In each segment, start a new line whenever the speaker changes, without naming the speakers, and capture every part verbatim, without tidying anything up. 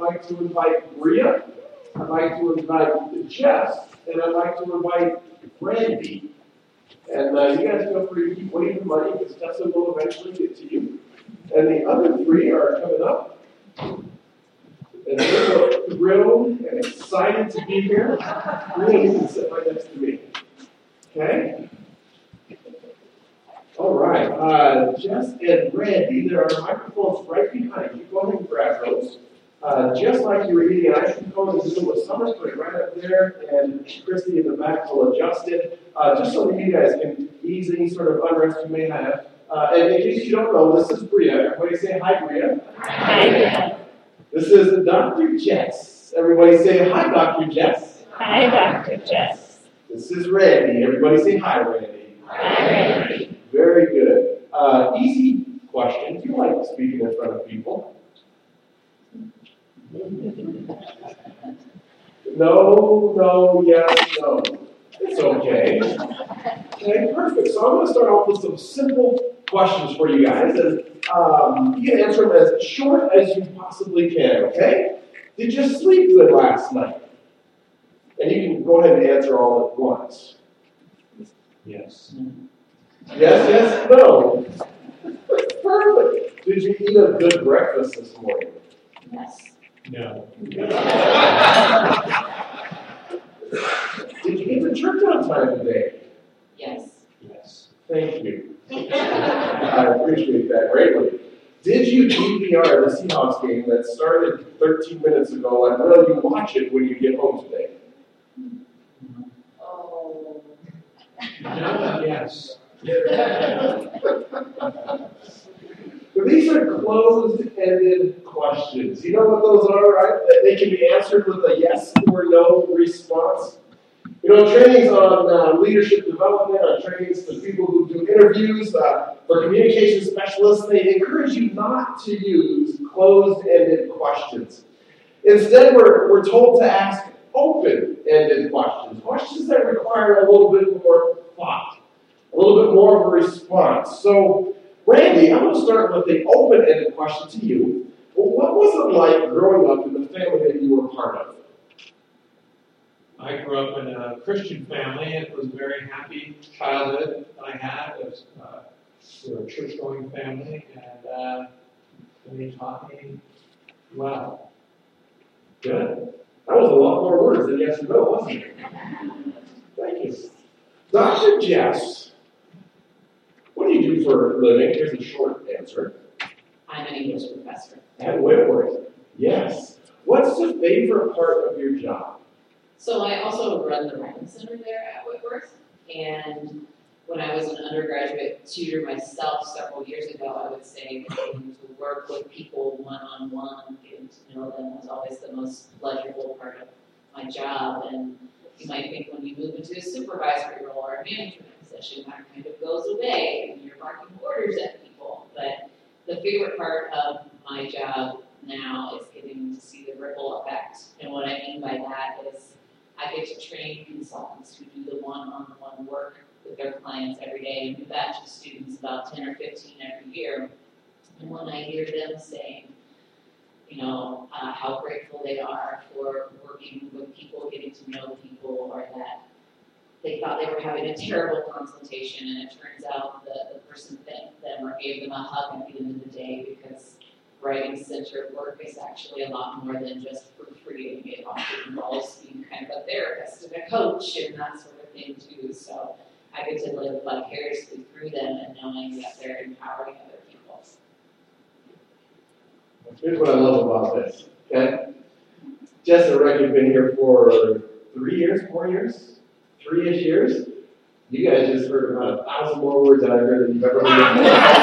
like to invite Bria, I'd like to invite Jess, and I'd like to invite Randy. And uh, you guys feel free to keep waiting for money because Tessa will eventually get to you. And the other three are coming up. And they're thrilled and excited to be here. Bria, you can sit right next to me. Okay? All right. Uh, Jess and Randy, there are microphones right behind you. Go ahead and grab those. Uh, just like you were eating an ice cream cone in the middle of summer, put it right up there, and Christy in the back will adjust it, uh, just so that you guys can ease any sort of unrest you may have. Uh, and in case you don't know, this is Bria. Everybody say hi, Bria.
Hi, Bria.
This is Doctor Jess. Everybody say hi, Doctor Jess.
Hi, Doctor Jess.
This is Randy. Everybody say hi, Randy.
Hi, Randy.
Very good. Uh, easy question. Do you like speaking in front of people? No, no, yes, no. It's okay. Okay, perfect. So I'm going to start off with some simple questions for you guys, and um, you can answer them as short as you possibly can, okay? Did you sleep good last night? And you can go ahead and answer all at once.
Yes.
Yes, yes, no. Perfect. Did you eat a good breakfast this morning?
Yes.
No.
Did you get to church on time today?
Yes.
Yes.
Thank you. I appreciate that greatly. Did you D V R the Seahawks game that started thirteen minutes ago, and will you watch it when you get home today?
Oh.
No, yes.
But these are closed-ended questions. You know what those are, right? That they can be answered with a yes or no response. You know, trainings on uh, leadership development, on trainings for people who do interviews, uh, for communication specialists, they encourage you not to use closed-ended questions. Instead, we're, we're told to ask open-ended questions, questions that require a little bit more thought, a little bit more of a response. So, Randy, I'm going to start with the open-ended question to you. Well, what was it like growing up in the family that you were part of?
I grew up in a Christian family. It was a very happy childhood that I had. It was, uh, we were a church-going family, and uh, they taught me well.
Good. That was a lot more words than yes or no, wasn't it? Thank you. Doctor Jess, what do you do for a living? Here's a short answer.
I'm an English professor.
At Whitworth. Yes. What's the favorite part of your job?
So I also run the writing center there at Whitworth, and when I was an undergraduate tutor myself several years ago, I would say getting to work with people one-on-one, getting to know them was always the most pleasurable part of my job. And you might think when you move into a supervisory role or a management position, that kind of goes away and you're barking orders at people. But the favorite part of my job now is getting to see the ripple effect. And what I mean by that is I get to train consultants who do the one-on-one work with their clients every day, and we batch of students, about ten or fifteen every year. And when I hear them saying, you know, uh, how grateful they are for working with people, getting to know people, or that they thought they were having a terrible consultation, and it turns out the, the person thanked them or gave them a hug at the end of the day, because writing-centered work is actually a lot more than just proofreading. It often involves being kind of a therapist and a coach and that sort of thing too. So I get to live vicariously through them and knowing that they're empowering other people.
Here's what I love about this, okay? Jess and Rick have been here for three years, four years, three-ish years. You guys just heard about a thousand more words than I've heard than you've ever heard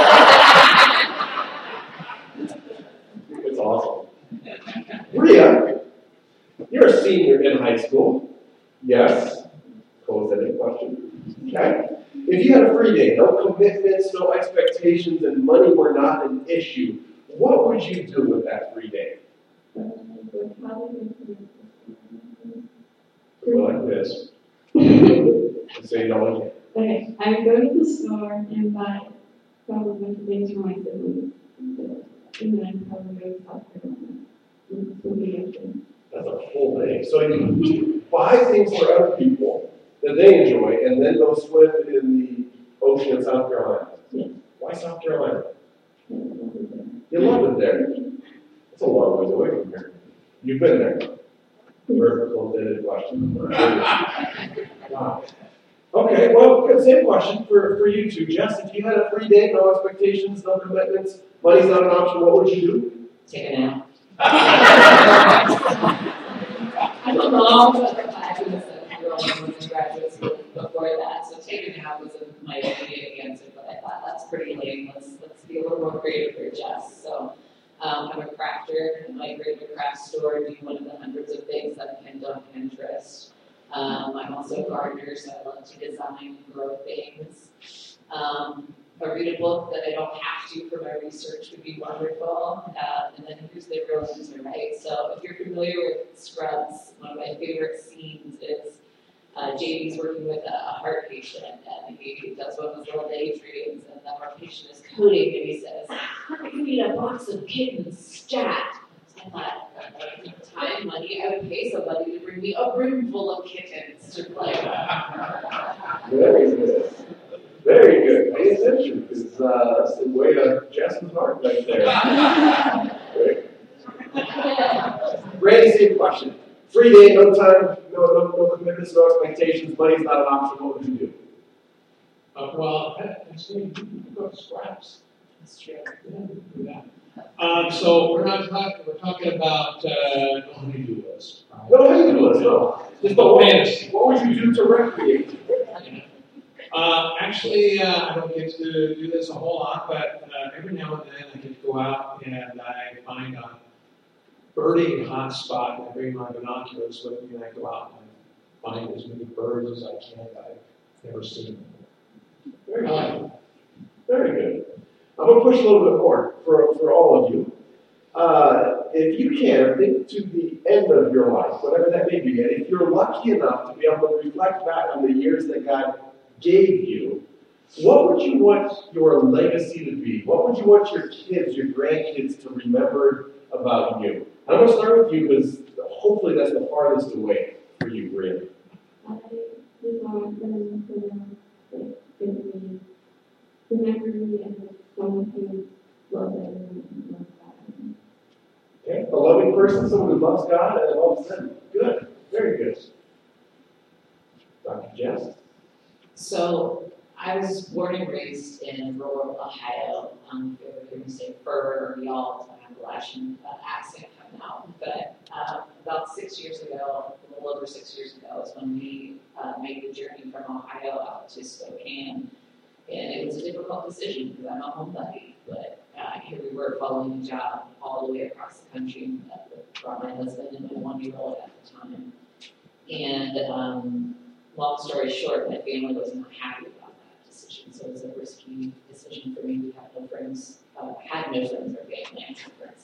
before. It's awesome. Bria, you're a senior in high school. Yes. Close-ended question. Okay. If you had a free day, no commitments, no expectations, and money were not an issue, what would you do with that free day? Like this. Say no again.
Okay, I would go to the store and buy probably a bunch of things for my siblings. And then I'd probably go to South Carolina. it's a weird thing.
That's a full day. So you buy things for other people that they enjoy, and then go swim in the ocean in South Carolina.
Yes.
Why South Carolina?
Yeah, that was there.
You love it there. It's a long ways away from here. You've been there. Perfect, closed-ended question. Wow. Okay, well, good, same question for, for you two. Jess, if you had a free day, no expectations, no commitments, money's not an option, what would you do?
Take a nap. I don't know, but I was a girl when I was in graduate school before that, so take a nap was my immediate answer, but I thought that's pretty lame. Let's let's be a little more creative for Jess. So um, I'm a crafter, and I create a craft store, do one of the hundreds of things that I can do on Pinterest. Um, I'm also a gardener, so I love to design and grow things. Um, I read a book that I don't have to for my research would be wonderful. Uh, and then here's the real answer, right? So if you're familiar with Scrubs, one of my favorite scenes is uh, J D's working with a, a heart patient, and he does one of those little daydreams, and the heart patient is coding, and he says, I need a box of kittens stat. I thought, like, time, money, I would pay somebody to bring me a room full of kittens to play with.
Very good. Very good. Pay attention, because uh, that's the way to Jess's heart right there. Right? Randy, same question. Free day, no time, no, no, no commitments, no expectations, money's not an option, what would you do?
Uh, well, actually, you can go to scraps.
That's true.
Yeah, we can do that. Um, so we're not talking. We're talking about uh, no honey-do list. Right?
No, how you do it? No.
Just no fantasy.
What would you do to recreate?
Uh, actually, uh, I don't get to do this a whole lot, but uh, every now and then I get to go out and I find a birding hot spot, and I bring my binoculars with me, and I go out and I find as many birds as I can that I've never seen before.
Very good. Very good. I'm going to push a little bit more for, for all of you. Uh, if you can, think to the end of your life, whatever that may be, and if you're lucky enough to be able to reflect back on the years that God gave you, what would you want your legacy to be? What would you want your kids, your grandkids to remember about you? I'm going to start with you because hopefully that's the farthest away for you, Bria.
I was on them for them, like, me, remember me as someone who loves everyone and loves God.
Okay, a loving person, someone who loves God and loves them. Good, very good. Doctor Jess?
So I was born and raised in rural Ohio. Um, if you're going to say fur or y'all, I have a Appalachian uh, accent coming out. But uh, about six years ago, a little over six years ago, is when we uh, made the journey from Ohio out to Spokane. And it was a difficult decision because I'm a homebody. But uh, here we were following a job all the way across the country. Uh, brought my husband and my one-year-old at the time. And um, long story short, my family was not happy about that decision, so it was a risky decision for me. We had no friends, uh, had no friends or family, I had friends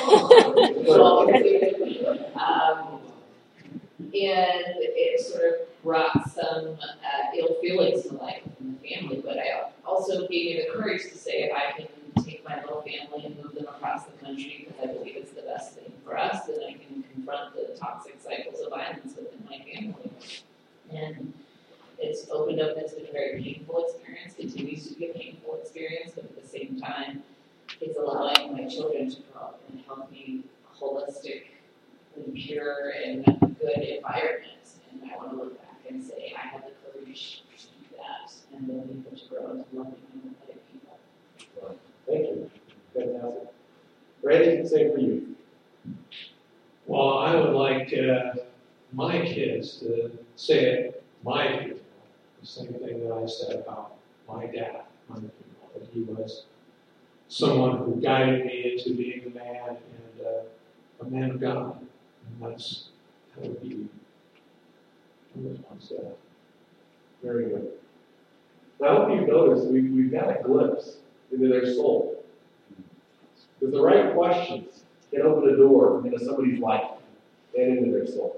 now. um, and it sort of brought some uh, ill feelings to life within the family, but I also gave me the courage to say if I can take my little family and move them across the country because I believe it's the best thing for us, then I can confront the toxic cycles of violence within my family. And it's opened up, it's been a very painful experience, continues to be a painful experience, but at the same time, it's allowing my children to grow up in a healthy, holistic, and pure, and good environment. And I want to look back and say, I had the courage to do that, and then people to grow into loving and other people.
Well, thank you. Fantastic. Randy, same for you.
Well, I would like uh, my kids to say it, my funeral, the same thing that I said about my dad, my funeral, that he was someone who guided me into being a man and uh, a man of God. And that's, that would be, I would want to say that.
Very good. Now, I hope you've noticed we, we've got a glimpse into their soul. Because the right questions can open a door into somebody's life and into their soul.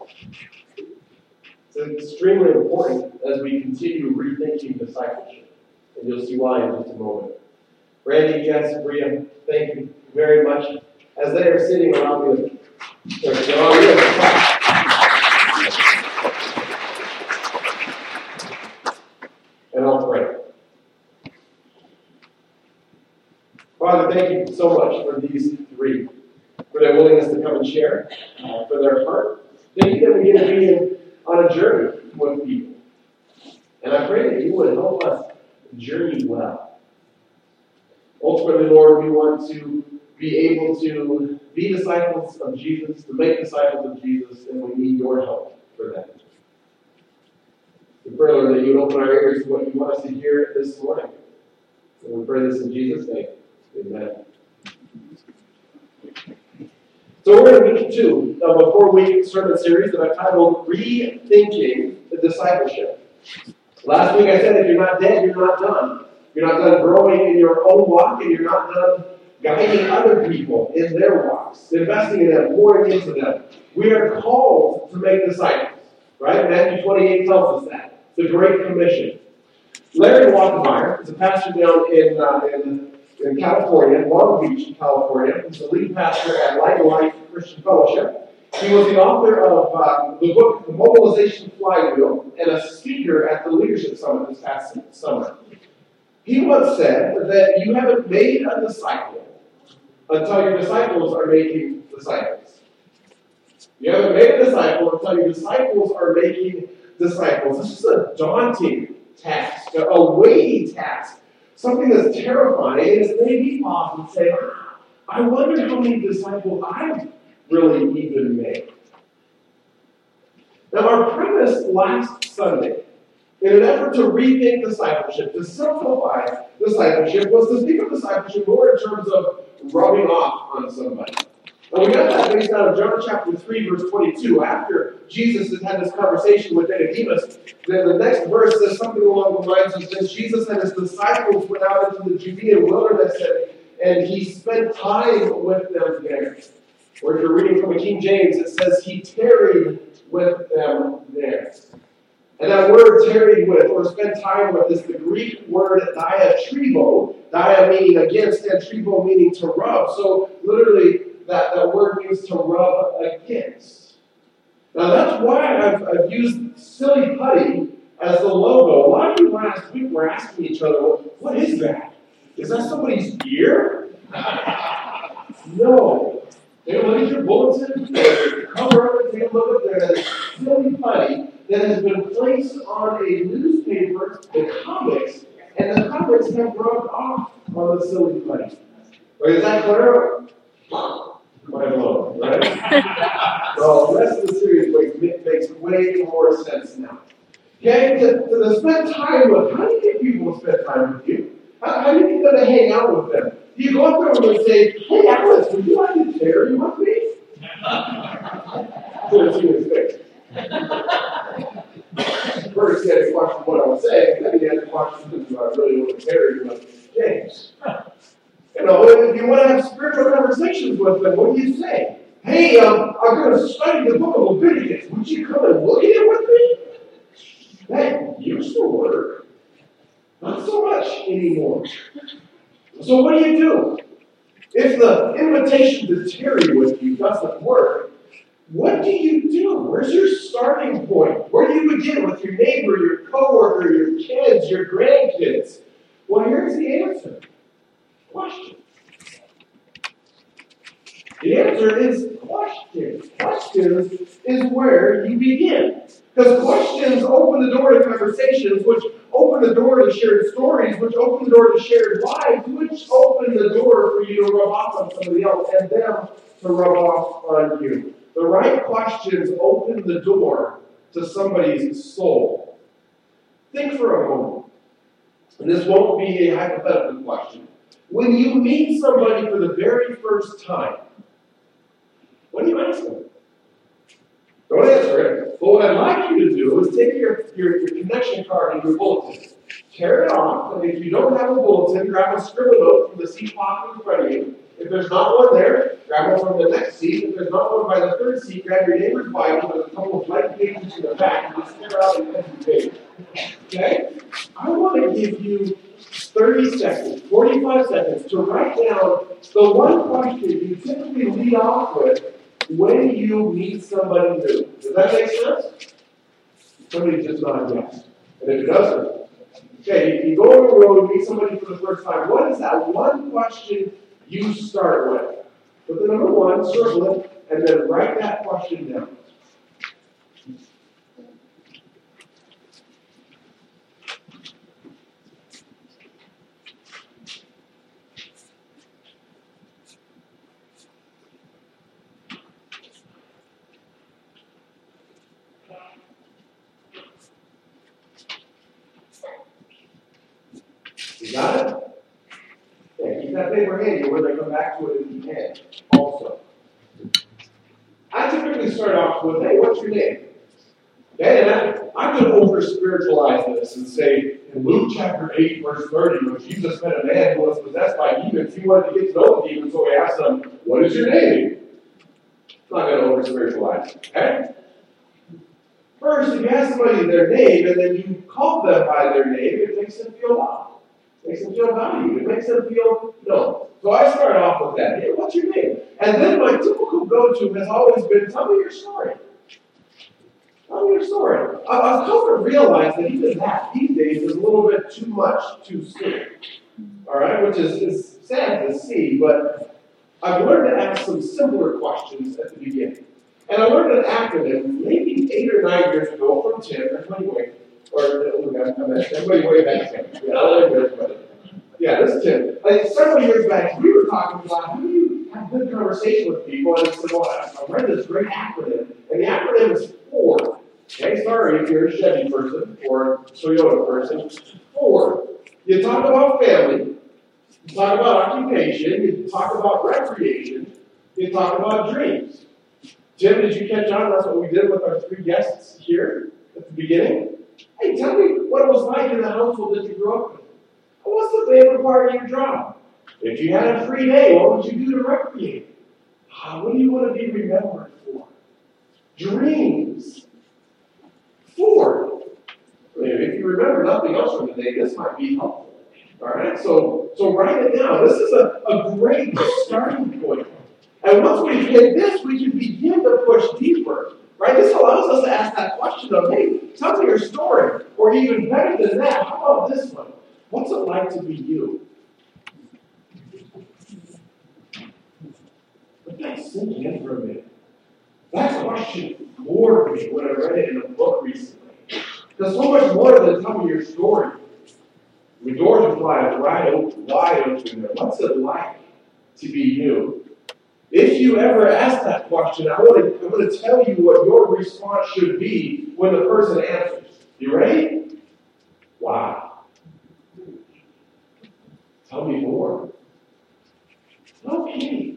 It's extremely important as we continue rethinking discipleship. And you'll see why in just a moment. Randy, Jess, Bria, thank you very much. as they are sitting around the they're all really and I'll pray. Father, thank you so much for these three, for their willingness to come and share, uh, for their heart. Thank you that we get to be in, on a journey with people. And I pray that you would help us journey well. Ultimately, Lord, we want to be able to be disciples of Jesus, to make disciples of Jesus, and we need your help for that. We pray, Lord, that you would open our ears to what you want us to hear this morning. And we pray this in Jesus' name. Amen. So we're in week two of a four-week sermon series that I've titled Rethinking the Discipleship. Last week I said if you're not dead, you're not done. You're not done growing in your own walk, and you're not done guiding other people in their walks, investing in them, pouring into them. We are called to make disciples, right? Matthew twenty-eight tells us that. It's the Great Commission. Larry Walkenmeyer is a pastor down in, uh, in, in California, Long Beach, California. He's the lead pastor at Light of Life Christian Fellowship. He was the author of uh, the book, The Mobilization Flywheel, and a speaker at the Leadership Summit this past summer. He once said that you haven't made a disciple until your disciples are making disciples. You haven't made a disciple until your disciples are making disciples. This is a daunting task, a weighty task, something that's terrifying, and it's made me pause and say, I wonder how many disciples I've really even made. Now, our premise last Sunday, in an effort to rethink discipleship, to simplify discipleship, was to think of discipleship more in terms of rubbing off on somebody. And we got that based out of John chapter three, verse twenty-two. After Jesus has had this conversation with Nicodemus, then the next verse says something along the lines of this: Jesus and his disciples went out into the Judean wilderness, and, and he spent time with them there. Or if you're reading from a King James, it says he tarried with them there. And that word tarried with, or spent time with, is the Greek word diatribo. Dia meaning against, and tribo meaning to rub. So literally, that, that word means to rub against. Now that's why I've, I've used Silly Putty as the logo. A lot of you last week were asking each other, what is that? Is that somebody's ear? No. Take a look at your bulletin, cover of it, take a look at the Silly Putty that has been placed on a newspaper, the comics, and the comics have rubbed off on the Silly Putty. Wait, is that clear? Mind blown, right? Well, the rest of the series makes, makes way more sense now. Okay, to, to spend time with, how do you get people to spend time with you? How, how do you get them to hang out with them? Do you go up to them and say, hey, Alice, would you like to tarry with me? Couldn't see his face. First, he had to question what I was saying, and then he had to question, do I really want to tarry with James? You know, if you want to have spiritual conversations with them, what do you say? Hey, um, I'm going to study the book of Leviticus. Would you come and look at it with me? That used to work. Not so much anymore. So what do you do? If the invitation to tarry with you doesn't work, what do you do? Where's your starting point? Where do you begin with your neighbor, your coworker, your kids, your grandkids? Well, here's the answer. Question. The answer is questions. Questions is where you begin. Because questions open the door to conversations, which open the door to shared stories, which open the door to shared lives, which open the door for you to rub off on somebody else and them to rub off on you. The right questions open the door to somebody's soul. Think for a moment. And this won't be a hypothetical question. When you meet somebody for the very first time, what do you ask them? Don't answer it. But what I'd like you to do is take your, your, your connection card and your bulletin. Tear it off, and if you don't have a bulletin, grab a scribble note from the seat pocket in front of you. If there's not one there, grab one from the next seat. If there's not one by the third seat, grab your neighbor's Bible. There's a couple of blank pages in the back. And just tear out the empty page. Okay? I want to give you thirty seconds, forty-five seconds to write down the one question you typically lead off with when you meet somebody new. Does that make sense? Somebody just nodded yes. And if it doesn't, okay, you go on the road and meet somebody for the first time. What is that one question you start with? Put the number one, circle it, and then write that question down. You got it? Okay, keep that paper handy where they come back to it if you can, also. I typically start off with, hey, what's your name? Okay, and I, I'm going to over-spiritualize this and say, in Luke chapter eight, verse thirty, when Jesus met a man who was possessed by demons, he wanted to get to know the demons, so he asked them, what is your name? I'm not going to over-spiritualize, okay? First, if you ask somebody their name, and then you call them by their name, it makes them feel loved. It makes them feel valued. It makes them feel known. So I start off with that. Hey, what's your name? And then my typical go-to has always been, tell me your story. Tell me your story. I- I've come to realize that even that these days is a little bit too much too soon. All right, which is, is sad to see, but I've learned to ask some simpler questions at the beginning. And I learned an acronym maybe eight or nine years ago from Tim. Everybody wait. Or, everybody wait back Tim. Yeah, I'll wait everybody. Yeah, this is Tim. Like, several years back, we were talking about how do you have good conversation with people, and I said, well, I I read this great acronym, and the acronym is FORD. Okay, sorry if you're a Chevy person or a Toyota person. FORD. You talk about family, you talk about occupation, you talk about recreation, you talk about dreams. Jim, did you catch on? That's what we did with our three guests here at the beginning. Hey, tell me what it was like in the household that you grew up in. What's the favorite part of your job? If you had a free day, what would you do to recreate? Uh, what do you want to be remembered for? Dreams. Ford. I mean, if you remember nothing else from the day, this might be helpful. All right, so so write it down. This is a, a great starting point. And once we hit this, we can begin to push deeper. Right? This allows us to ask that question of, hey, tell me your story. Or even better than that, how about this one? What's it like to be you? Let that sink in for a minute. That question floored me when I read it in a book recently. Because so much more than tell me your story. The doors are wide, wide open, wide open there. What's it like to be you? If you ever ask that question, I want to, I want to tell you what your response should be when the person answers. You ready? Wow. Tell me more. Okay.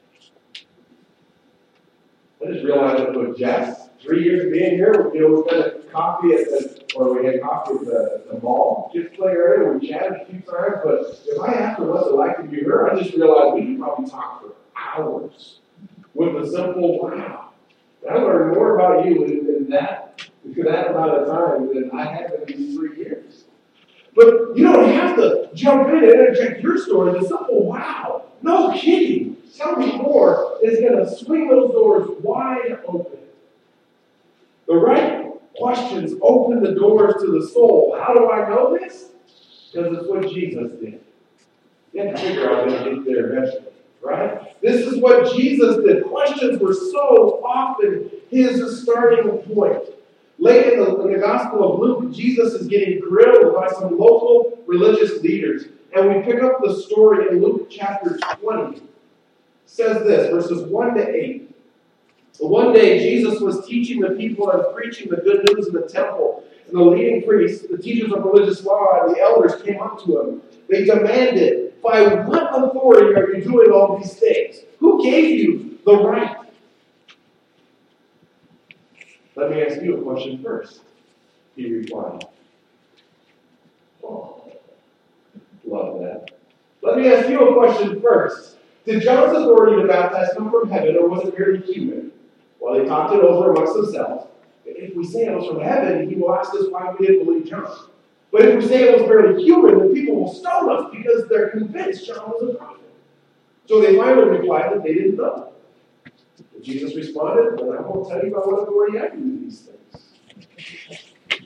I just realized that with Jess, three years of being here, we, you know, we spent coffee at the, or we had coffee at the, the mall, just play area, we chatted a few times, but if I asked her what's it like to be her, I just realized we could probably talk for hours with a simple wow. And I learned more about you in, in that, for that amount of time than I have in these three years. But you don't have to jump in and interject your story with a simple wow. No kidding. Tell me more is going to swing those doors wide open. The right questions open the doors to the soul. How do I know this? Because it's what Jesus did. You have to figure out how to get there eventually. Right? This is what Jesus did. Questions were so often his starting point. Late in the, in the Gospel of Luke, Jesus is getting grilled by some local religious leaders. And we pick up the story in Luke chapter twenty. It says this, verses one to eight. One day, Jesus was teaching the people and preaching the good news in the temple. And the leading priests, the teachers of religious law, and the elders came up to him. They demanded, by what authority are you doing all these things? Who gave you the right? Let me ask you a question first. He replied. Oh, love that. Let me ask you a question first. Did John's authority to baptize come from heaven, or was it merely human? Well, they talked it over amongst themselves. If we say it was from heaven, he will ask us why we didn't believe John. But if we say it was barely human, then people will stone us because they're convinced John was a prophet. So they finally replied that they didn't know. And Jesus responded, "Well, I won't tell you by what authority I do these things."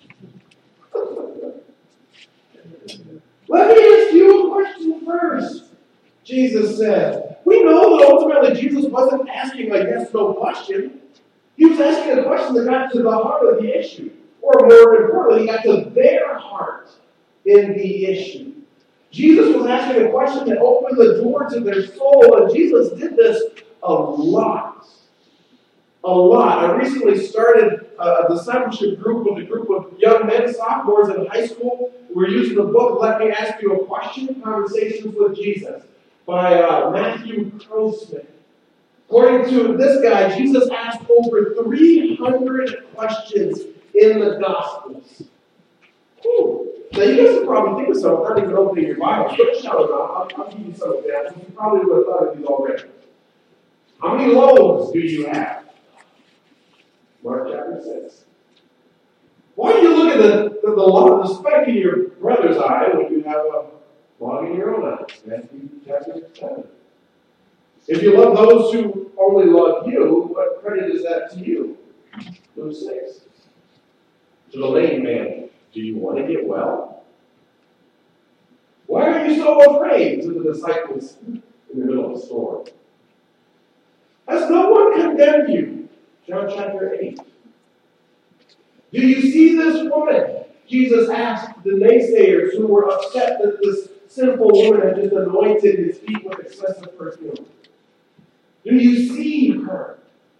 Let me ask you a question first, Jesus said. We know that ultimately Jesus wasn't asking a yes-no question. He was asking a question that got to the heart of the issue. Or more importantly, he got to their heart in the issue. Jesus was asking a question that opened the door to their soul, and Jesus did this a lot. A lot. I recently started a discipleship group with a group of young men, sophomores in high school. We're using the book, Let Me Ask You a Question, Conversations with Jesus, by uh, Matthew Crossman. According to this guy, Jesus asked over three hundred questions in the Gospels. Whew. Now, you guys can probably think of some without even opening your Bible. Don't shout them out. I'll, I'll give you some examples. You probably would have thought of these already. How many loaves do you have? Mark chapter six. Why do you look at the, the, the, the speck in your brother's eye when you have a log in your own eye? Matthew chapter seven. If you love those who only love you, what credit is that to you? Luke six. To the lame man, do you want to get well? Why are you so afraid? To the disciples in the middle of the storm. Has no one condemned you? John chapter eight. Do you see this woman? Jesus asked the naysayers who were upset that this sinful woman had just anointed his feet with excessive perfume. Do you see her?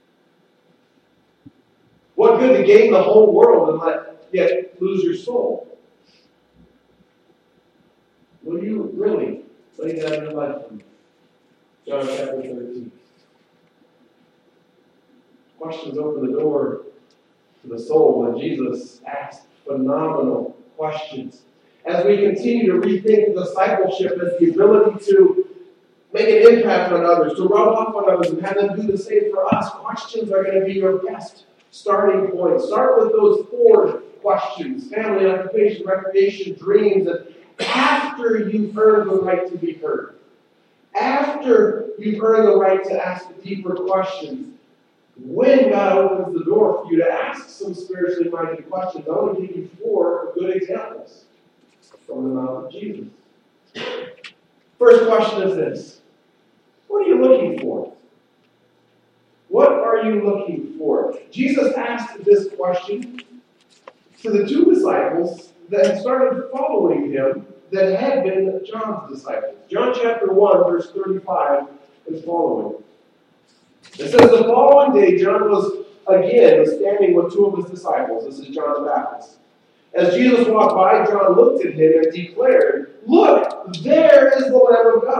What good to gain the whole world and let yet lose your soul? Will you really lay down your life for me? John chapter thirteen. Questions open the door to the soul, and Jesus asked phenomenal questions. As we continue to rethink discipleship as the ability to make an impact on others, to rub off on others, and have them do the same for us, questions are going to be your best starting point. Start with those four questions: family, occupation, recreation, dreams, and after you've earned the right to be heard. After you've earned the right to ask deeper questions. When God opens the door for you to ask some spiritually minded questions, I want to give you four good examples from the mouth of Jesus. First question is this: what are you looking for? What are you looking for? Jesus asked this question to the two disciples that had started following him that had been John's disciples. John chapter one, verse thirty-five is following. It says, the following day, John was again standing with two of his disciples. This is John the Baptist. As Jesus walked by, John looked at him and declared, "Look, there is the Lamb of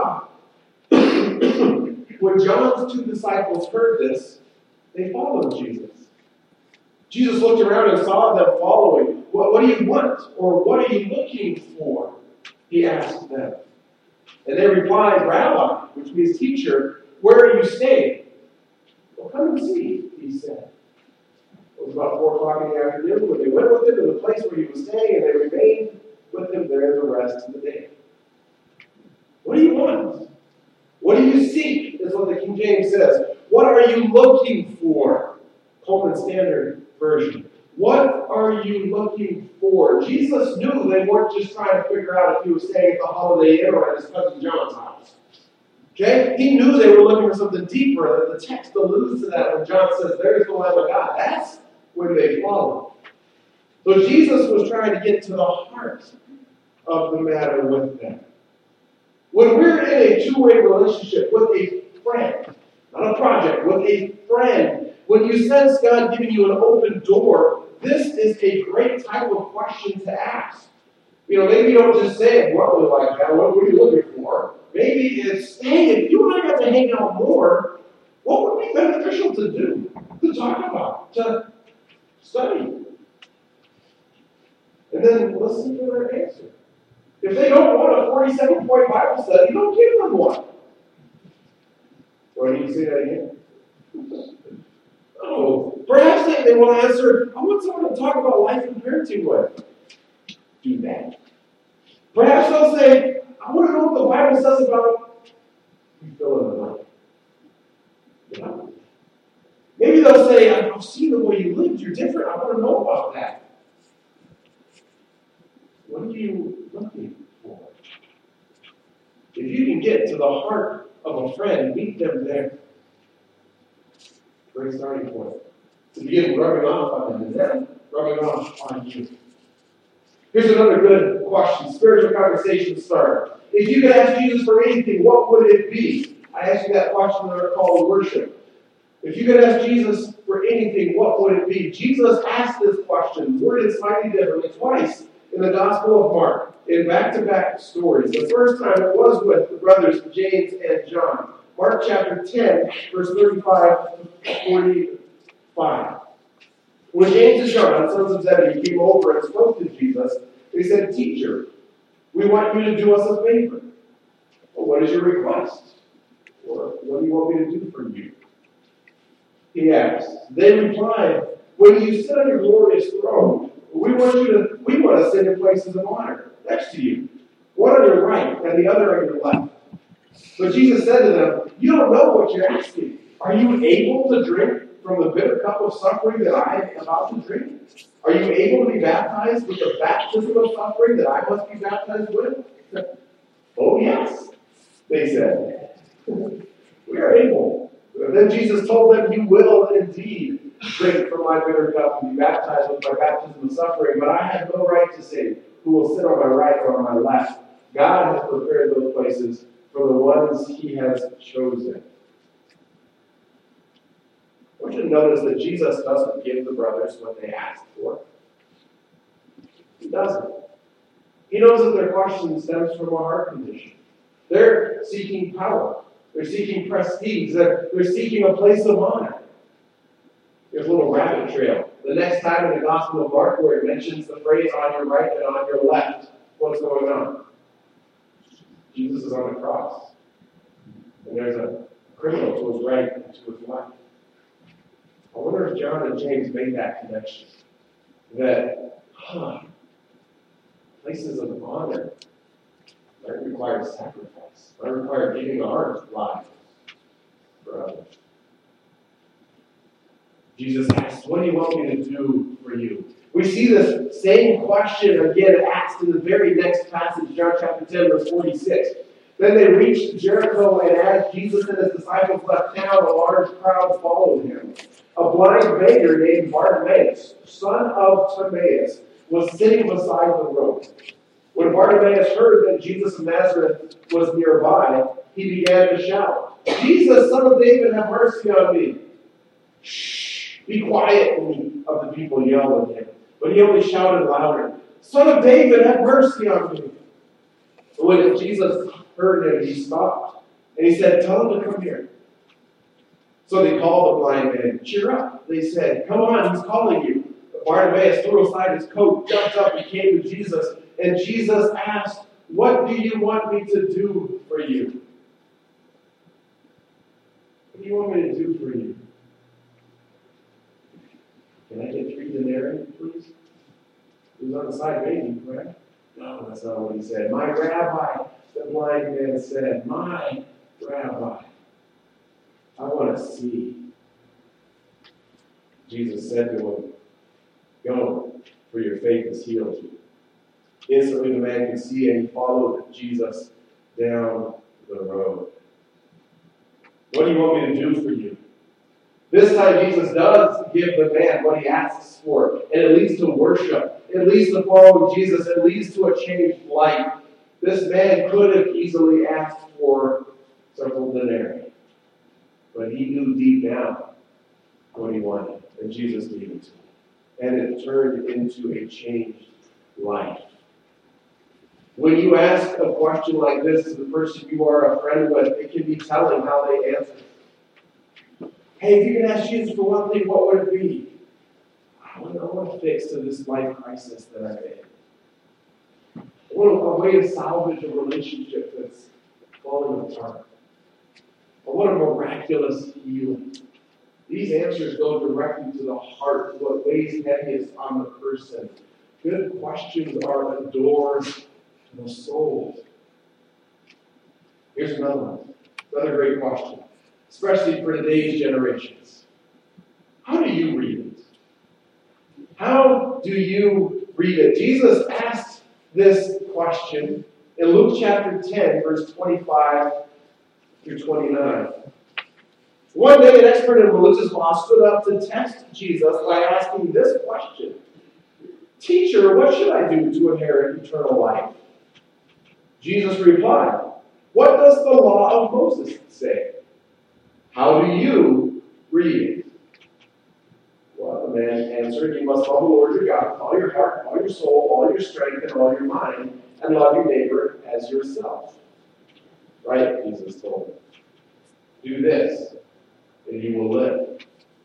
God." When John's two disciples heard this, they followed Jesus. Jesus looked around and saw them following. What, what do you want? Or what are you looking for? He asked them. And they replied, "Rabbi," which means teacher, "where are you staying?" "Well, come and see," he said. It was about four o'clock in the afternoon when they went with him to the place where he was staying, and they remained with him there the rest of the day. What do you want? What do you seek? Is what the King James says. What are you looking for? Coleman Standard Version. What are you looking for? Jesus knew they weren't just trying to figure out if he was staying at the Holiday Inn or at his cousin John's house. Okay? He knew they were looking for something deeper. The text alludes to that when John says, "There's the Lamb of God." That's when they follow. So Jesus was trying to get to the heart of the matter with them. When we're in a two-way relationship with a friend, not a project, with a friend, when you sense God giving you an open door, this is a great type of question to ask. You know, maybe you don't just say it bluntly like that. What are you looking for? Maybe it's, hey, if you and I got to hang out more, what would be beneficial to do, to talk about, to study? And then listen to their answer. If they don't want a forty-seven point Bible study, don't give them one. Or do you say that again? Oh, perhaps they, they want to answer, I want someone to talk about life and parenting with. do that. Perhaps they'll say, I want to know what the Bible says about you fill in the blank. You know? Maybe they'll say, I've seen the way you lived. You're different. I want to know about that. What are you looking for? If you can get to the heart of a friend, meet them there. Great starting point. To begin rubbing off on them and then rubbing off on you. Here's another good question. Spiritual conversation starter. If you could ask Jesus for anything, what would it be? I asked you that question in our call to worship. If you could ask Jesus for anything, what would it be? Jesus asked this question, worded slightly differently, twice in the Gospel of Mark, in back-to-back stories. The first time it was with the brothers James and John. Mark chapter ten, verse thirty-five to forty-five. When James and John, sons of Zebedee, came over and spoke to Jesus, they said, Teacher, we want you to do us a favor. Well, what is your request? Or what do you want me to do for you? He asked. They replied, when you sit on your glorious throne, we want you to we want to sit in places of honor next to you, one on your right and the other on your left. But Jesus said to them, you don't know what you're asking. Are you able to drink from the bitter cup of suffering that I am about to drink? Are you able to be baptized with the baptism of suffering that I must be baptized with? Oh, yes, they said. We are able. And then Jesus told them, you will indeed drink from my bitter cup and be baptized with my baptism of suffering, but I have no right to say who will sit on my right or on my left. God has prepared those places for the ones he has chosen. I want you to notice that Jesus doesn't give the brothers what they asked for. He doesn't. He knows that their question stems from a heart condition. They're seeking power. They're seeking prestige. They're, they're seeking a place of honor. There's a little rabbit trail. The next time in the Gospel of Mark where it mentions the phrase on your right and on your left, what's going on? Jesus is on the cross. And there's a criminal to his right and to his left. I wonder if John and James made that connection. That, huh, places of honor might require sacrifice, might require giving our lives for others. Jesus asked, what do you want me to do for you? We see this same question again asked in the very next passage, John chapter ten, verse forty-six. Then they reached Jericho, and as Jesus and his disciples left town, a large crowd followed him. A blind beggar named Bartimaeus, son of Timaeus, was sitting beside the road. When Bartimaeus heard that Jesus of Nazareth was nearby, he began to shout, Jesus, son of David, have mercy on me. Shh, be quiet, of the people yelled at him. But he only shouted louder, Son of David, have mercy on me. But when Jesus heard him, he stopped. And he said, tell him to come here. So they called the blind man. Cheer up, they said. Come on, he's calling you. But Bartimaeus threw aside his coat, jumped up, and came to Jesus. And Jesus asked, what do you want me to do for you? What do you want me to do for you? Can I get three denarii, please? He was on the side begging, correct? No, that's not what he said. My rabbi, the blind man said, my rabbi, I want to see. Jesus said to him, go, for your faith has healed you. Instantly the man could see, and he followed Jesus down the road. What do you want me to do for you? This time Jesus does give the man what he asks for, and it leads to worship. It leads to following Jesus. It leads to a changed life. This man could have easily asked for several denarii, but he knew deep down what he wanted, and Jesus gave it to him. And it turned into a changed life. When you ask a question like this to the person you are a friend with, it can be telling how they answer. Hey, if you could ask Jesus for one thing, what would it be? I want, I want to fix to this life crisis that I'm in. I want a way to salvage a relationship that's falling apart. I want a miraculous healing. These answers go directly to the heart, what weighs heaviest on the person. Good questions are a door to the soul. Here's another one. Another great question, especially for today's generations. How do you read it? How do you read it? Jesus asked this question in Luke chapter ten, verse twenty-five through twenty-nine. One day, an expert in religious law stood up to test Jesus by asking this question: Teacher, what should I do to inherit eternal life? Jesus replied, what does the law of Moses say? How do you read it? Well, the man answered, you must love the Lord your God with all your heart, all your soul, all your strength, and all your mind, and love your neighbor as yourself. Right, Jesus told him. Do this, and you will live.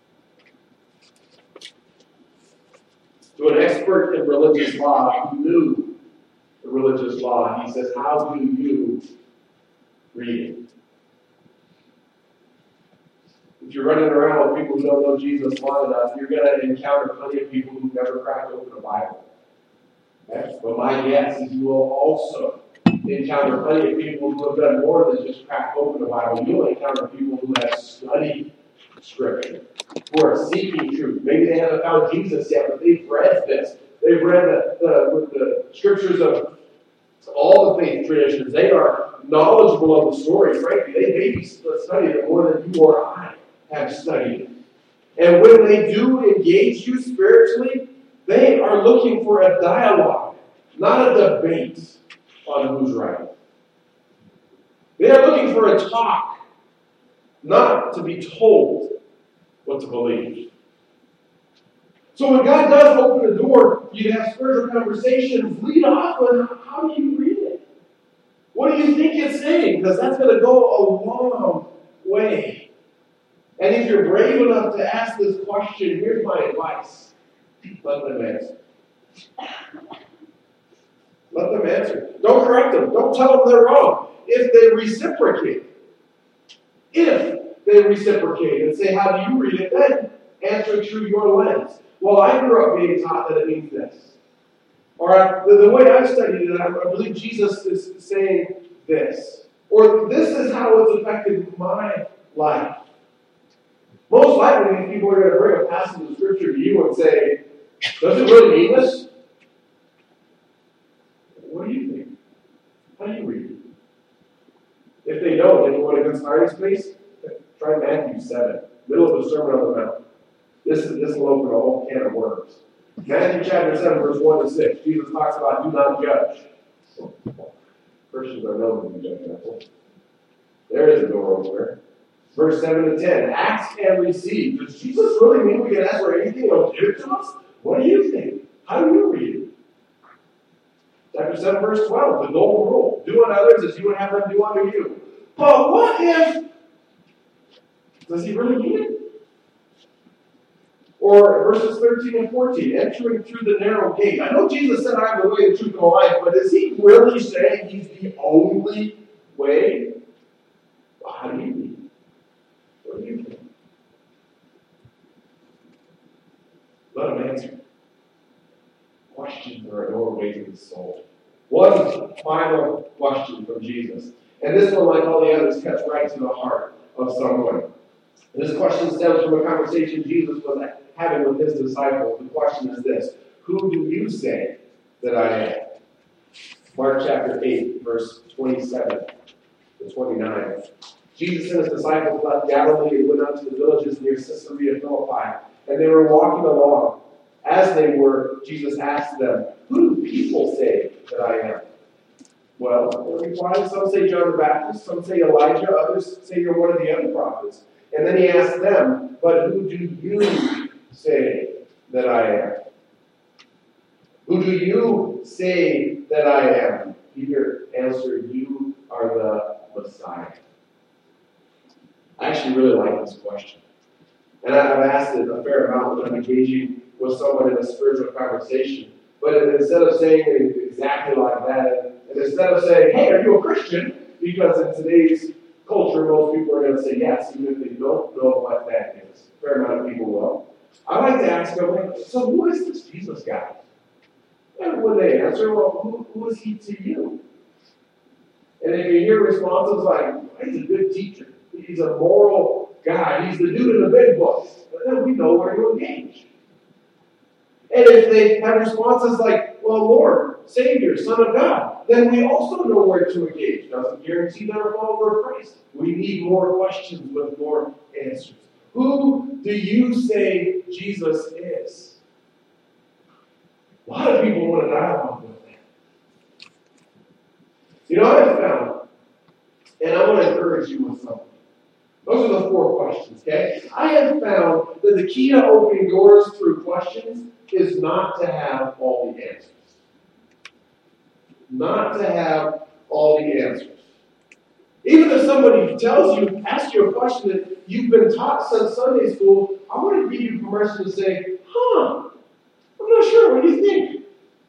To an expert in religious law who knew the religious law, he says, how do you read it? If you're running around with people who don't know Jesus long enough, you're going to encounter plenty of people who've never cracked open a Bible. Okay? But my guess is you will also encounter plenty of people who have done more than just crack open the Bible. You'll encounter people who have studied Scripture, who are seeking truth. Maybe they haven't found Jesus yet, but they've read this. They've read the, the, the Scriptures of all the faith traditions. They are knowledgeable of the story. Frankly, they maybe studied it more than you or I have studied it. And when they do engage you spiritually, they are looking for a dialogue, not a debate on who's right. They are looking for a talk, not to be told what to believe. So when God does open the door, you have spiritual conversations, lead off with how do you read it? What do you think it's saying? Because that's going to go a long way. And if you're brave enough to ask this question, here's my advice. Let them answer. Let them answer. Don't correct them. Don't tell them they're wrong. If they reciprocate, if they reciprocate and say, how do you read it? Then answer through your lens. Well, I grew up being taught that it means this. Or the, the way I've studied it, I, I believe Jesus is saying this. Or this is how it's affected my life. Most likely, people are going to bring a passage of Scripture to you and say, does it really mean this? What do you think? How do you read it? If they don't, then you want a good starting space? Try Matthew seven, middle of the Sermon on the Mount. This, is, this will open a whole can of worms. Matthew chapter seven, verse one to six. Jesus talks about do not judge. Christians are known to be judgmental. There is a door opener. Verse seven to ten. Ask and receive. Does Jesus really mean we can ask for anything and he'll give it to us? What do you think? How do you read it? Chapter seven, verse twelve. The golden rule. Do unto others as you would have them do unto you. But what if? Does he really mean it? Or verses thirteen and fourteen, entering through the narrow gate. I know Jesus said, I am the way, the truth, and the life, but is he really saying he's the only way? Well, how do you read it? What do you think? Let him answer. Questions are a doorway to the soul. One final question from Jesus. And this one, like all the others, cuts right to the heart of someone. This question stems from a conversation Jesus was having with his disciples. The question is this: who do you say that I am? Mark chapter eight, verse twenty-seven to twenty-nine. Jesus and his disciples left Galilee and went out to the villages near Caesarea Philippi, and they were walking along. As they were, Jesus asked them, who do people say that I am? Well, they replied, some say John the Baptist, some say Elijah, others say you're one of the other prophets. And then he asked them, but who do you say that I am? Who do you say that I am? Peter answered, you are the Messiah. I actually really like this question. And I've asked it a fair amount when I'm engaging with someone in a spiritual conversation. But instead of saying it exactly like that, and instead of saying, hey, are you a Christian? Because in today's culture, most people are going to say yes, even if they don't know what that is. A fair amount of people will. I like to ask them, like, so who is this Jesus guy? And when they answer, well, who, who is he to you? And if you hear responses like, he's a good teacher, he's a moral guy, he's the dude in the big books, then we know where to engage. And if they have responses like, well, Lord, Savior, Son of God, then we also know where to engage. Doesn't guarantee they're a follower of Christ. We need more questions with more answers. Who do you say Jesus is? A lot of people want to dialogue with that. You know what I found? And I want to encourage you with something. Those are the four questions, okay? I have found that the key to opening doors through questions is not to have all the answers. Not to have all the answers. Even if somebody tells you, asks you a question that you've been taught since Sunday school, I want to give you permission to say, huh, I'm not sure, what do you think?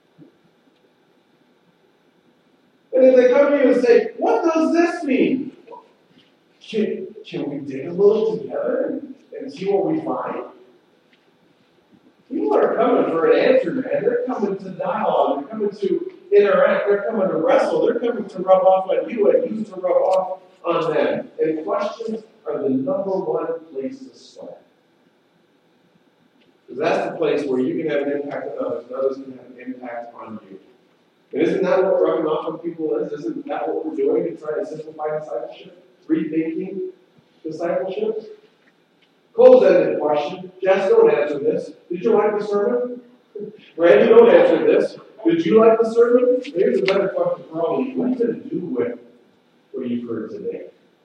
And if they come to you and say, what does this mean? Can, can we dig a little together and, and see what we find? People are coming for an answer, man. They're coming to dialogue. They're coming to interact. They're coming to wrestle. They're coming to rub off on you and you to rub off on them. And questions are the number one place to start. Because that's the place where you can have an impact on others and others can have an impact on you. And isn't that what rubbing off on people is? Isn't that what we're doing to try to simplify discipleship? Rethinking discipleship? Close-ended question. Jess, don't answer this. Did you like the sermon? Randy, don't answer this. Did you like the sermon? Here's a better question for all of you. What are you going to do with what you've heard today?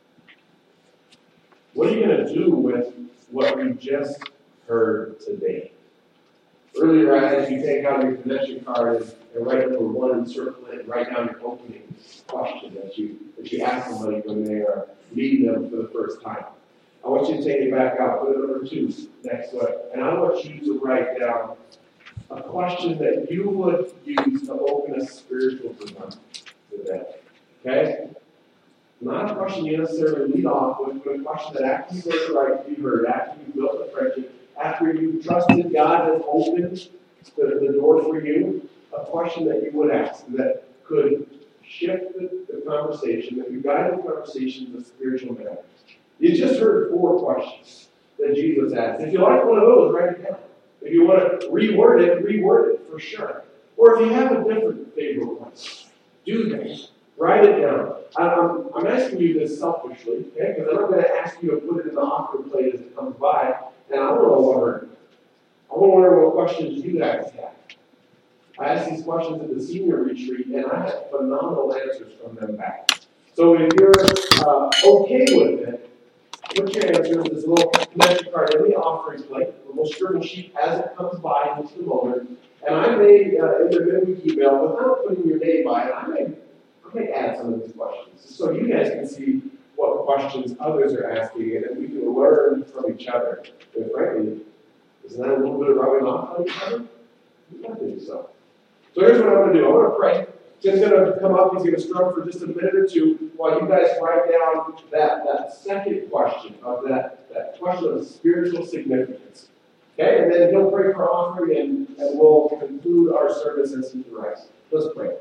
What are you going to do with what you just heard today? Earlier, I had you take out your connection card and, and write number one and circle it and write down your opening question that you that you ask somebody when they are meeting them for the first time. I want you to take it back out, put it number two next to it, and I want you to write down a question that you would use to open a spiritual event today. Okay? Not a question you necessarily lead off with, but a question that after you go to right to be heard, after you've built a friendship, after you've trusted God has opened the, the door for you, a question that you would ask that could shift the, the conversation, that could guide the conversation in a spiritual manner. You just heard four questions that Jesus asked. If you like one of those, write it down. If you want to reword it, reword it for sure. Or if you have a different favorite one, do that. Write it down. I'm, I'm asking you this selfishly, okay? Because I'm not going to ask you to put it in the offering plate as it comes by, and I want to learn. I want to learn what questions you guys have. I asked these questions at the senior retreat, and I had phenomenal answers from them back. So if you're uh, okay with it, put your answer in this little connection card in the offering plate, a little scribble sheet as it comes by into the moment. And I may, uh, in the midweek email, without putting your name by it, I may, I may add some of these questions so you guys can see what questions others are asking, and then we can learn from each other. And frankly, isn't that a little bit of rubbing off on each other? I think so. So here's what I'm going to do. I'm going to pray. Tim's going to come up. He's going to strum for just a minute or two while you guys write down that, that second question of that, that question of spiritual significance. Okay? And then he'll pray for offering, and, and we'll conclude our service as he writes. Let's pray.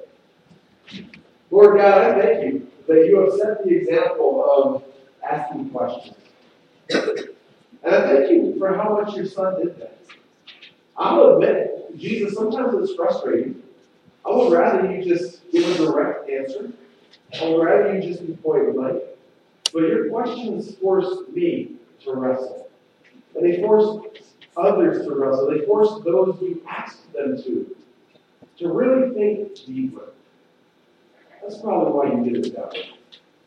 Lord God, I thank you that you have set the example of asking questions. And I thank you for how much your son did that. I'll admit, Jesus, sometimes it's frustrating. I would rather you just give a direct answer. I would rather you just be point blank. But your questions force me to wrestle. And they force others to wrestle. They force those you ask them to, to really think deeper. That's probably why you did it that way.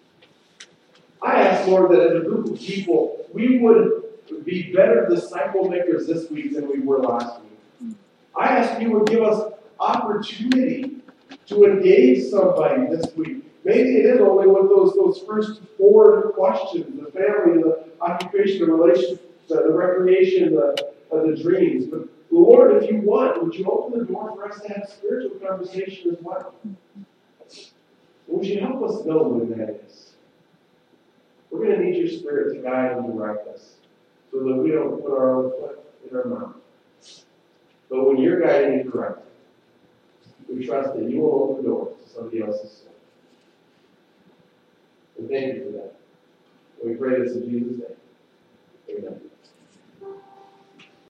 I ask, Lord, that as a group of people, we would be better disciple makers this week than we were last week. I ask you would give us opportunity to engage somebody this week. Maybe it is only with those, those first four questions, the family, the occupation, the relationship, the, the recreation, the, uh, the dreams. But Lord, if you want, would you open the door for us to have spiritual conversation as well? Would you help us know when that is? We're going to need your Spirit to guide and direct us so that we don't put our own foot in our mouth. But when you're guiding and directing, We trust that you will open doors to somebody else's soul. And thank you for that. We pray this in Jesus' name.